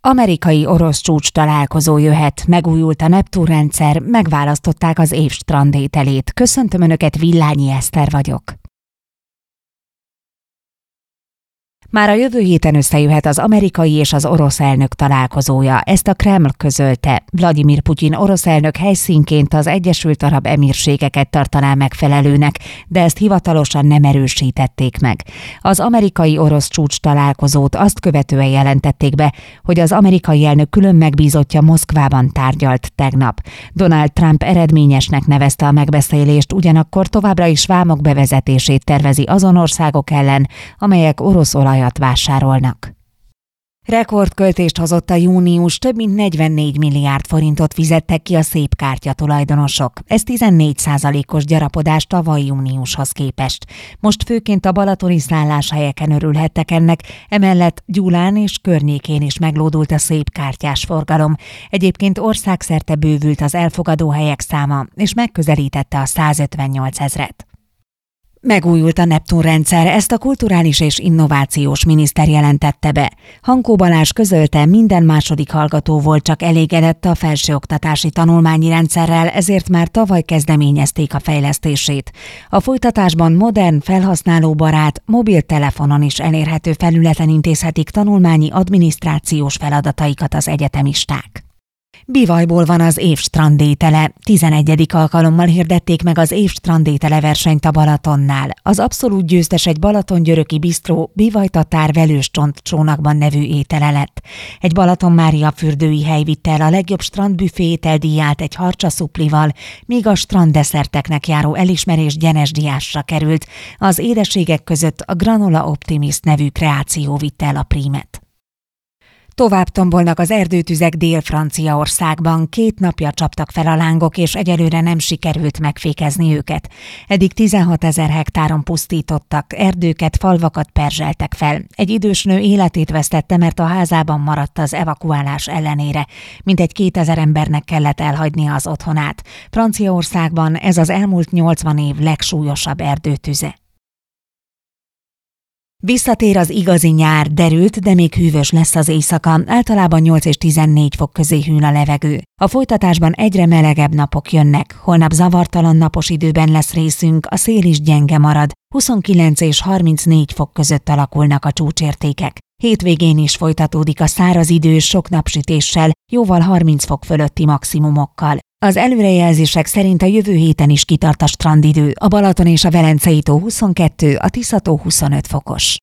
Amerikai-orosz csúcs találkozó jöhet, megújult a Neptun-rendszer, megválasztották az év strandételét. Köszöntöm Önöket, Villányi Eszter vagyok. Már a jövő héten összejöhet az amerikai és az orosz elnök találkozója. Ezt a Kreml közölte. Vladimir Putyin orosz elnök helyszínként az Egyesült Arab Emírségeket tartaná megfelelőnek, de ezt hivatalosan nem erősítették meg. Az amerikai-orosz csúcs találkozót azt követően jelentették be, hogy az amerikai elnök külön megbízottja Moszkvában tárgyalt tegnap. Donald Trump eredményesnek nevezte a megbeszélést, ugyanakkor továbbra is vámok bevezetését tervezi azon országok ellen, amelyek orosz olajat vásárolnak. Rekordköltést hozott a június, több mint 44 milliárd forintot fizettek ki a szép kártya tulajdonosok. Ez 14%-os gyarapodás tavaly júniushoz képest. Most főként a balatoni szálláshelyeken örülhettek ennek, emellett Gyulán és környékén is meglódult a szép kártyás forgalom. Egyébként országszerte bővült az elfogadó helyek száma, és megközelítette a 158 000-et. Megújult a Neptun-rendszer, ezt a kulturális és innovációs miniszter jelentette be. Hankó Balázs közölte, minden második hallgató volt csak elégedett a felsőoktatási tanulmányi rendszerrel, ezért már tavaly kezdeményezték a fejlesztését. A folytatásban modern, felhasználóbarát, mobiltelefonon is elérhető felületen intézhetik tanulmányi adminisztrációs feladataikat az egyetemisták. Bivajból van az év strandétele. 11. alkalommal hirdették meg az év strandétele versenyt a Balatonnál. Az abszolút győztes egy balatongyöröki bisztró Bivajtatár Velőscsont csónakban nevű étele lett. Egy Balaton-Mária fürdői hely vitte el a legjobb strandbüfé ételdíját egy harcsaszuplival, míg a stranddesszerteknek járó elismerés Gyenes-Diásra került. Az édességek között a Granola Optimist nevű kreáció vitte el a prímet. Tovább tombolnak az erdőtüzek Dél-Franciaországban, 2 napja csaptak fel a lángok, és egyelőre nem sikerült megfékezni őket. Eddig 16 000 hektáron pusztítottak, erdőket, falvakat perzseltek fel. Egy idős nő életét vesztette, mert a házában maradt az evakuálás ellenére. Mintegy 2000 embernek kellett elhagynia az otthonát. Franciaországban ez az elmúlt 80 év legsúlyosabb erdőtüze. Visszatér az igazi nyár, derült, de még hűvös lesz az éjszaka, általában 8 és 14 fok közé hűl a levegő. A folytatásban egyre melegebb napok jönnek, holnap zavartalan napos időben lesz részünk, a szél is gyenge marad, 29 és 34 fok között alakulnak a csúcsértékek. Hétvégén is folytatódik a száraz idő sok napsütéssel, jóval 30 fok fölötti maximumokkal. Az előrejelzések szerint a jövő héten is kitart a strandidő, a Balaton és a Velencei tó 22, a Tisza tó 25 fokos.